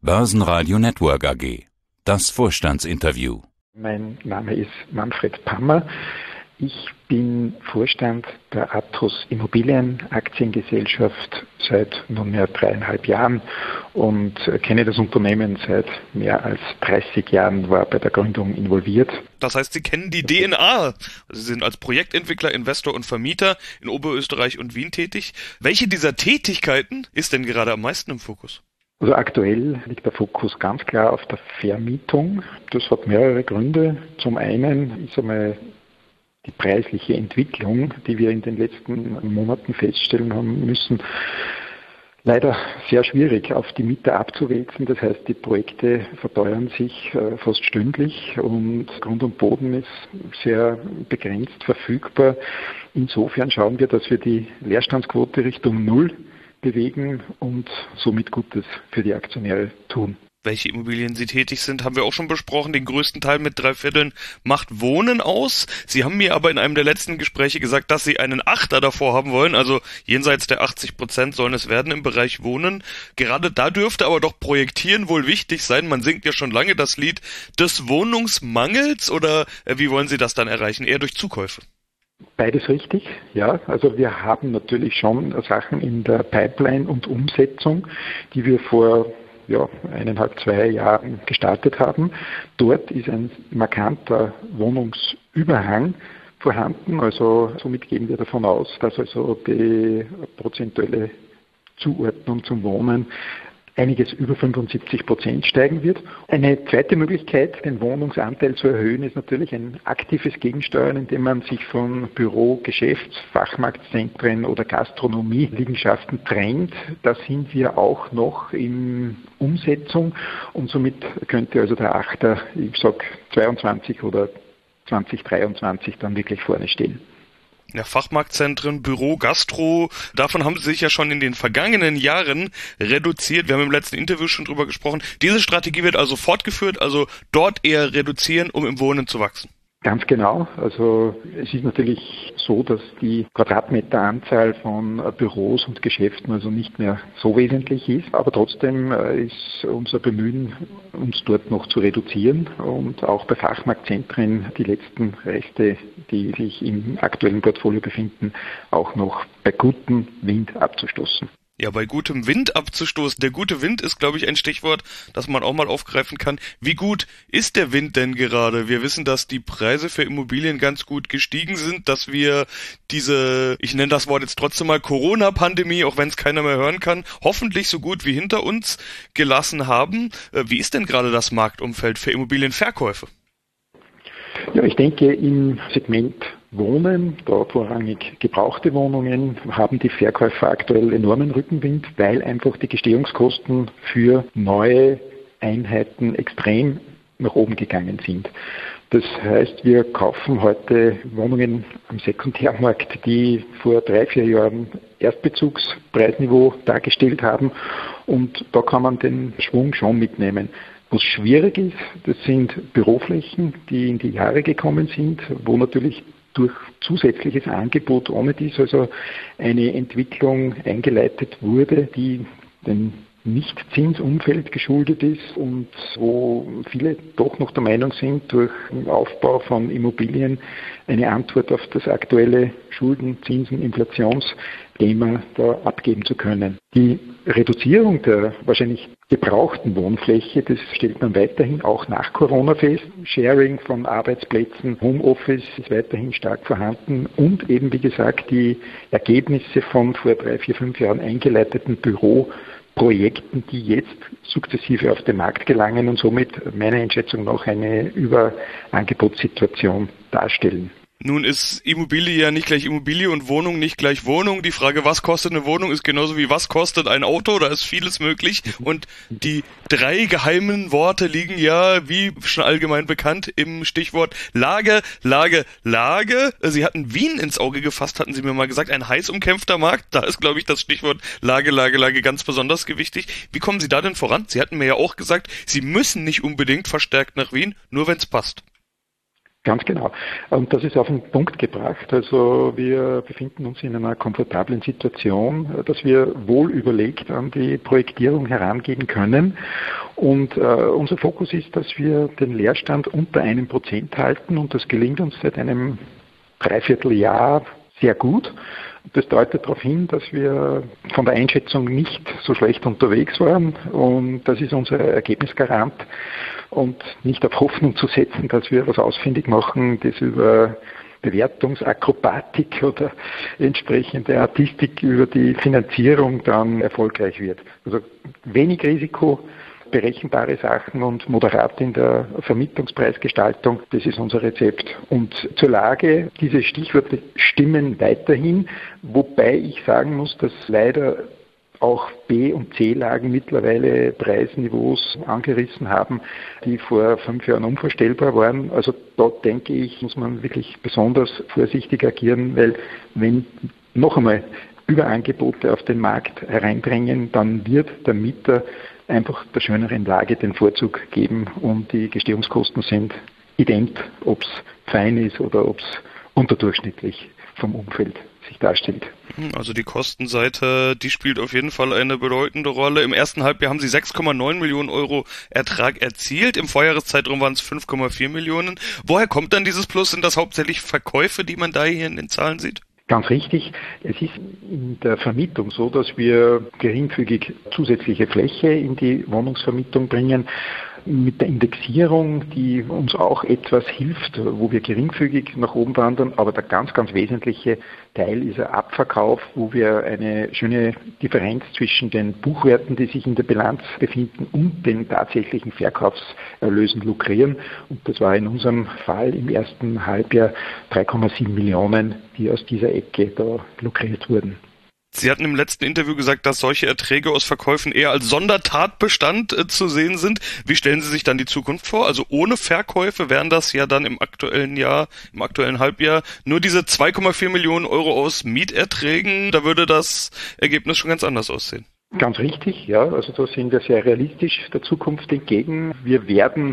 Börsenradio Network AG. Das Vorstandsinterview. Mein Name ist Manfred Pammer. Ich bin Vorstand der Athos Immobilienaktiengesellschaft seit nunmehr 3,5 Jahren und kenne das Unternehmen seit mehr als 30 Jahren, war bei der Gründung involviert. Das heißt, Sie kennen die DNA. Also Sie sind als Projektentwickler, Investor und Vermieter in Oberösterreich und Wien tätig. Welche dieser Tätigkeiten ist denn gerade am meisten im Fokus? Also aktuell liegt der Fokus ganz klar auf der Vermietung. Das hat mehrere Gründe. Zum einen ist einmal die preisliche Entwicklung, die wir in den letzten Monaten feststellen haben müssen, leider sehr schwierig auf die Mieter abzuwälzen. Das heißt, die Projekte verteuern sich fast stündlich und Grund und Boden ist sehr begrenzt verfügbar. Insofern schauen wir, dass wir die Leerstandsquote Richtung Null bewegen und somit Gutes für die Aktionäre tun. Welche Immobilien Sie tätig sind, haben wir auch schon besprochen. Den größten Teil mit 3/4 macht Wohnen aus. Sie haben mir aber in einem der letzten Gespräche gesagt, dass Sie einen Achter davor haben wollen. Also jenseits der 80% sollen es werden im Bereich Wohnen. Gerade da dürfte aber doch Projektieren wohl wichtig sein. Man singt ja schon lange das Lied des Wohnungsmangels. Oder wie wollen Sie das dann erreichen? Eher durch Zukäufe? Beides richtig, ja. Also wir haben natürlich schon Sachen in der Pipeline und Umsetzung, die wir vor 1,5, 2 Jahren gestartet haben. Dort ist ein markanter Wohnungsüberhang vorhanden. Also somit gehen wir davon aus, dass also die prozentuelle Zuordnung zum Wohnen einiges über 75% steigen wird. Eine zweite Möglichkeit, den Wohnungsanteil zu erhöhen, ist natürlich ein aktives Gegensteuern, indem man sich von Büro-, Geschäfts-, Fachmarktzentren oder Gastronomie-Liegenschaften trennt. Da sind wir auch noch in Umsetzung und somit könnte also der Achter, ich sage 22 oder 2023 dann wirklich vorne stehen. Ja, Fachmarktzentren, Büro, Gastro, davon haben Sie sich ja schon in den vergangenen Jahren reduziert. Wir haben im letzten Interview schon drüber gesprochen. Diese Strategie wird also fortgeführt, also dort eher reduzieren, um im Wohnen zu wachsen. Ganz genau. Also es ist natürlich so, dass die Quadratmeteranzahl von Büros und Geschäften also nicht mehr so wesentlich ist. Aber trotzdem ist unser Bemühen, uns dort noch zu reduzieren und auch bei Fachmarktzentren die letzten Reste, die sich im aktuellen Portfolio befinden, auch noch bei gutem Wind abzustoßen. Ja, bei gutem Wind abzustoßen. Der gute Wind ist, glaube ich, ein Stichwort, das man auch mal aufgreifen kann. Wie gut ist der Wind denn gerade? Wir wissen, dass die Preise für Immobilien ganz gut gestiegen sind, dass wir diese, ich nenne das Wort jetzt trotzdem mal Corona-Pandemie, auch wenn es keiner mehr hören kann, hoffentlich so gut wie hinter uns gelassen haben. Wie ist denn gerade das Marktumfeld für Immobilienverkäufe? Ja, ich denke, im Segment Wohnen, da vorrangig gebrauchte Wohnungen, haben die Verkäufer aktuell enormen Rückenwind, weil einfach die Gestehungskosten für neue Einheiten extrem nach oben gegangen sind. Das heißt, wir kaufen heute Wohnungen am Sekundärmarkt, die vor 3-4 Jahren Erstbezugspreisniveau dargestellt haben und da kann man den Schwung schon mitnehmen. Was schwierig ist, das sind Büroflächen, die in die Jahre gekommen sind, wo natürlich durch zusätzliches Angebot ohne dies also eine Entwicklung eingeleitet wurde, die dem Nichtzinsumfeld geschuldet ist und wo viele doch noch der Meinung sind, durch den Aufbau von Immobilien eine Antwort auf das aktuelle Schulden-, Zinsen-, Inflationsthema da abgeben zu können. Die Reduzierung der wahrscheinlich gebrauchten Wohnfläche, das stellt man weiterhin auch nach Corona fest. Sharing von Arbeitsplätzen, Homeoffice ist weiterhin stark vorhanden und eben, wie gesagt, die Ergebnisse von vor 3, 4, 5 Jahren eingeleiteten Büroprojekten, die jetzt sukzessive auf den Markt gelangen und somit meiner Einschätzung nach eine Überangebotssituation darstellen. Nun ist Immobilie ja nicht gleich Immobilie und Wohnung nicht gleich Wohnung. Die Frage, was kostet eine Wohnung, ist genauso wie was kostet ein Auto. Da ist vieles möglich. Und die 3 geheimen Worte liegen ja, wie schon allgemein bekannt, im Stichwort Lage, Lage, Lage. Sie hatten Wien ins Auge gefasst, hatten Sie mir mal gesagt. Ein heiß umkämpfter Markt. Da ist, glaube ich, das Stichwort Lage, Lage, Lage ganz besonders gewichtig. Wie kommen Sie da denn voran? Sie hatten mir ja auch gesagt, Sie müssen nicht unbedingt verstärkt nach Wien, nur wenn es passt. Ganz genau. Und das ist auf den Punkt gebracht. Also wir befinden uns in einer komfortablen Situation, dass wir wohl überlegt an die Projektierung herangehen können. Und unser Fokus ist, dass wir den Leerstand unter 1% halten und das gelingt uns seit einem Dreivierteljahr sehr gut. Das deutet darauf hin, dass wir von der Einschätzung nicht so schlecht unterwegs waren und das ist unser Ergebnisgarant und nicht auf Hoffnung zu setzen, dass wir was ausfindig machen, das über Bewertungsakrobatik oder entsprechende Artistik über die Finanzierung dann erfolgreich wird. Also wenig Risiko, berechenbare Sachen und moderat in der Vermietungspreisgestaltung, das ist unser Rezept. Und zur Lage, diese Stichworte stimmen weiterhin, wobei ich sagen muss, dass leider auch B- und C-Lagen mittlerweile Preisniveaus angerissen haben, die vor 5 Jahren unvorstellbar waren. Also dort denke ich, muss man wirklich besonders vorsichtig agieren, weil wenn noch einmal Überangebote auf den Markt hereinbringen, dann wird der Mieter einfach der schöneren Lage den Vorzug geben und die Gestehungskosten sind ident, ob es fein ist oder ob es unterdurchschnittlich vom Umfeld sich darstellt. Also die Kostenseite, die spielt auf jeden Fall eine bedeutende Rolle. Im ersten Halbjahr haben Sie 6,9 Millionen Euro Ertrag erzielt. Im Vorjahreszeitraum waren es 5,4 Millionen. Woher kommt dann dieses Plus? Sind das hauptsächlich Verkäufe, die man da hier in den Zahlen sieht? Ganz richtig. Es ist in der Vermietung so, dass wir geringfügig zusätzliche Fläche in die Wohnungsvermietung bringen. Mit der Indexierung, die uns auch etwas hilft, wo wir geringfügig nach oben wandern, aber der ganz, ganz wesentliche Teil ist der Abverkauf, wo wir eine schöne Differenz zwischen den Buchwerten, die sich in der Bilanz befinden, und den tatsächlichen Verkaufserlösen lukrieren. Und das war in unserem Fall im ersten Halbjahr 3,7 Millionen, die aus dieser Ecke da lukriert wurden. Sie hatten im letzten Interview gesagt, dass solche Erträge aus Verkäufen eher als Sondertatbestand zu sehen sind. Wie stellen Sie sich dann die Zukunft vor? Also ohne Verkäufe wären das ja dann im aktuellen Halbjahr nur diese 2,4 Millionen Euro aus Mieterträgen. Da würde das Ergebnis schon ganz anders aussehen. Ganz richtig, ja. Also da sind wir sehr realistisch der Zukunft entgegen. Wir werden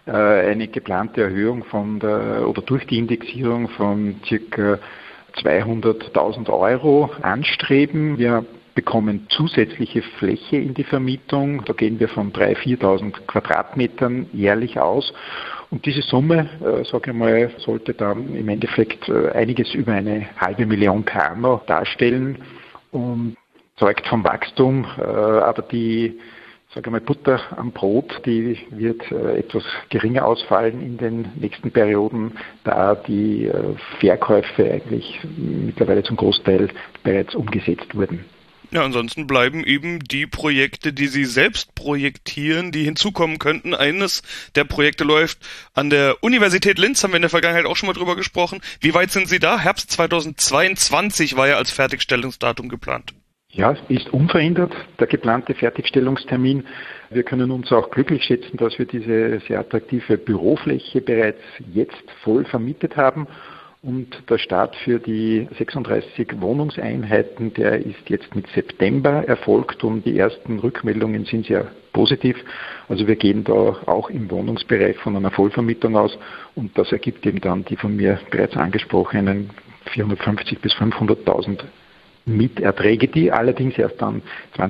eine geplante Erhöhung durch die Indexierung von circa 200.000 Euro anstreben. Wir bekommen zusätzliche Fläche in die Vermietung. Da gehen wir von 3.000, 4.000 Quadratmetern jährlich aus. Und diese Summe, sage ich mal, sollte dann im Endeffekt einiges über 500.000 per anno darstellen und zeugt vom Wachstum. Aber die Butter am Brot, die wird etwas geringer ausfallen in den nächsten Perioden, da die Verkäufe eigentlich mittlerweile zum Großteil bereits umgesetzt wurden. Ja, ansonsten bleiben eben die Projekte, die Sie selbst projektieren, die hinzukommen könnten. Eines der Projekte läuft an der Universität Linz, haben wir in der Vergangenheit auch schon mal drüber gesprochen. Wie weit sind Sie da? Herbst 2022 war ja als Fertigstellungsdatum geplant. Ja, ist unverändert der geplante Fertigstellungstermin. Wir können uns auch glücklich schätzen, dass wir diese sehr attraktive Bürofläche bereits jetzt voll vermietet haben. Und der Start für die 36 Wohnungseinheiten, der ist jetzt mit September erfolgt und die ersten Rückmeldungen sind sehr positiv. Also wir gehen da auch im Wohnungsbereich von einer Vollvermietung aus und das ergibt eben dann die von mir bereits angesprochenen 450.000 bis 500.000 Mieterträge, die allerdings erst dann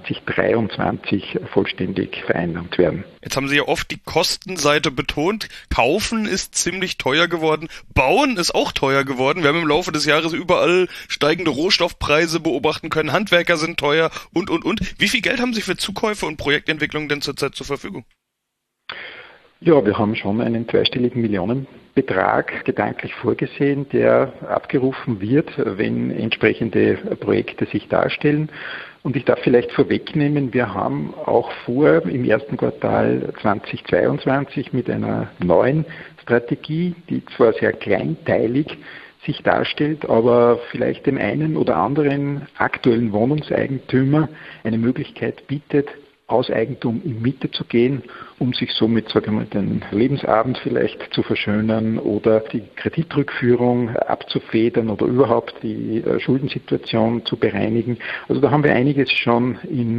2023 vollständig vereinnahmt werden. Jetzt haben Sie ja oft die Kostenseite betont. Kaufen ist ziemlich teuer geworden. Bauen ist auch teuer geworden. Wir haben im Laufe des Jahres überall steigende Rohstoffpreise beobachten können. Handwerker sind teuer und. Wie viel Geld haben Sie für Zukäufe und Projektentwicklung denn zurzeit zur Verfügung? Ja, wir haben schon einen zweistelligen Millionenbetrag gedanklich vorgesehen, der abgerufen wird, wenn entsprechende Projekte sich darstellen. Und ich darf vielleicht vorwegnehmen, wir haben auch vor, im ersten Quartal 2022 mit einer neuen Strategie, die zwar sehr kleinteilig sich darstellt, aber vielleicht dem einen oder anderen aktuellen Wohnungseigentümer eine Möglichkeit bietet, aus Eigentum in Miete zu gehen, um sich somit, den Lebensabend vielleicht zu verschönern oder die Kreditrückführung abzufedern oder überhaupt die Schuldensituation zu bereinigen. Also da haben wir einiges schon in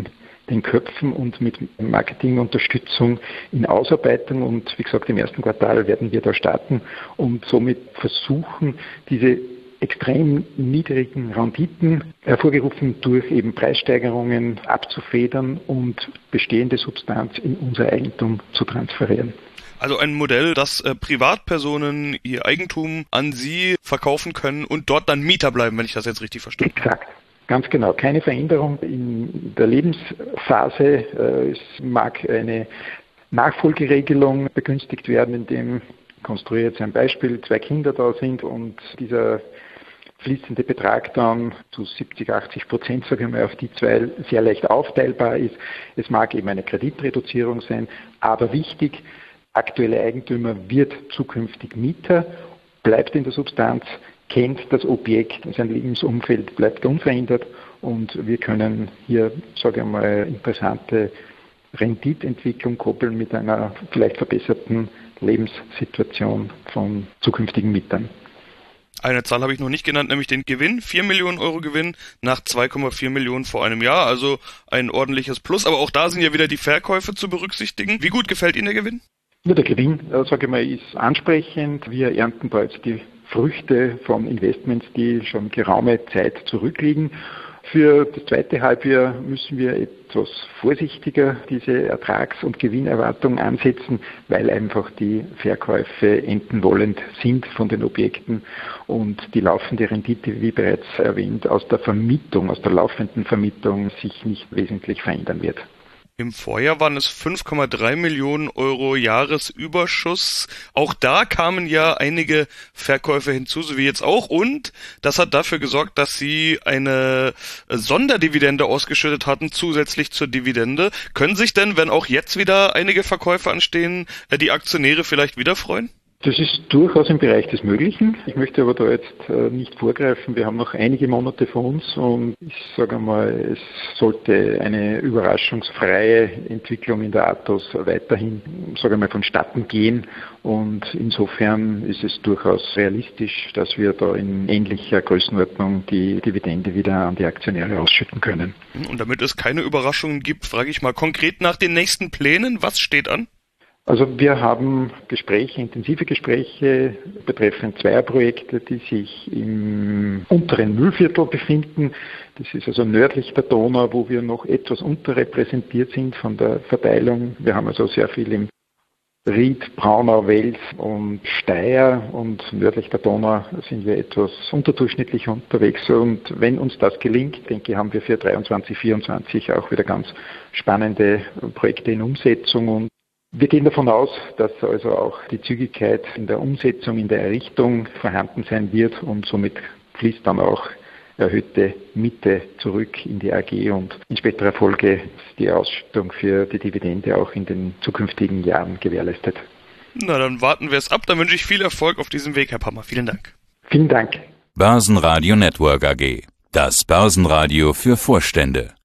den Köpfen und mit Marketingunterstützung in Ausarbeitung. Und wie gesagt, im ersten Quartal werden wir da starten und somit versuchen, diese extrem niedrigen Renditen, hervorgerufen durch eben Preissteigerungen, abzufedern und bestehende Substanz in unser Eigentum zu transferieren. Also ein Modell, dass Privatpersonen ihr Eigentum an Sie verkaufen können und dort dann Mieter bleiben, wenn ich das jetzt richtig verstehe. Exakt. Ganz genau. Keine Veränderung in der Lebensphase. Es mag eine Nachfolgeregelung begünstigt werden, indem, ich konstruiere jetzt ein Beispiel, 2 Kinder da sind und dieser fließende Betrag dann zu 70-80%, sage ich mal, auf die 2 sehr leicht aufteilbar ist. Es mag eben eine Kreditreduzierung sein, aber wichtig, aktuelle Eigentümer wird zukünftig Mieter, bleibt in der Substanz, kennt das Objekt, sein Lebensumfeld bleibt unverändert und wir können hier, sage ich mal, interessante Renditentwicklung koppeln mit einer vielleicht verbesserten Lebenssituation von zukünftigen Mietern. Eine Zahl habe ich noch nicht genannt, nämlich den Gewinn. 4 Millionen Euro Gewinn nach 2,4 Millionen vor einem Jahr, also ein ordentliches Plus. Aber auch da sind ja wieder die Verkäufe zu berücksichtigen. Wie gut gefällt Ihnen der Gewinn? Ja, der Gewinn, sage ich mal, ist ansprechend. Wir ernten da jetzt die Früchte von Investments, die schon geraume Zeit zurückliegen. Für das zweite Halbjahr müssen wir etwas vorsichtiger diese Ertrags- und Gewinnerwartung ansetzen, weil einfach die Verkäufe enden wollend sind von den Objekten und die laufende Rendite, wie bereits erwähnt, aus der Vermietung, aus der laufenden Vermietung sich nicht wesentlich verändern wird. Im Vorjahr waren es 5,3 Millionen Euro Jahresüberschuss. Auch da kamen ja einige Verkäufe hinzu, so wie jetzt auch. Und das hat dafür gesorgt, dass Sie eine Sonderdividende ausgeschüttet hatten, zusätzlich zur Dividende. Können sich denn, wenn auch jetzt wieder einige Verkäufe anstehen, die Aktionäre vielleicht wieder freuen? Das ist durchaus im Bereich des Möglichen. Ich möchte aber da jetzt nicht vorgreifen. Wir haben noch einige Monate vor uns und ich sage mal, es sollte eine überraschungsfreie Entwicklung in der Athos weiterhin, sage ich mal, vonstatten gehen. Und insofern ist es durchaus realistisch, dass wir da in ähnlicher Größenordnung die Dividende wieder an die Aktionäre ausschütten können. Und damit es keine Überraschungen gibt, frage ich mal konkret nach den nächsten Plänen. Was steht an? Also wir haben intensive Gespräche betreffend 2 Projekte, die sich im unteren Mühlviertel befinden. Das ist also nördlich der Donau, wo wir noch etwas unterrepräsentiert sind von der Verteilung. Wir haben also sehr viel im Ried, Braunau, Wels und Steyr und nördlich der Donau sind wir etwas unterdurchschnittlich unterwegs. Und wenn uns das gelingt, denke ich, haben wir für 23, 24 auch wieder ganz spannende Projekte in Umsetzung. Und wir gehen davon aus, dass also auch die Zügigkeit in der Umsetzung, in der Errichtung vorhanden sein wird und somit fließt dann auch erhöhte Miete zurück in die AG und in späterer Folge ist die Ausschüttung für die Dividende auch in den zukünftigen Jahren gewährleistet. Na, dann warten wir es ab. Dann wünsche ich viel Erfolg auf diesem Weg, Herr Pammer. Vielen Dank. Vielen Dank. Börsenradio Network AG. Das Börsenradio für Vorstände.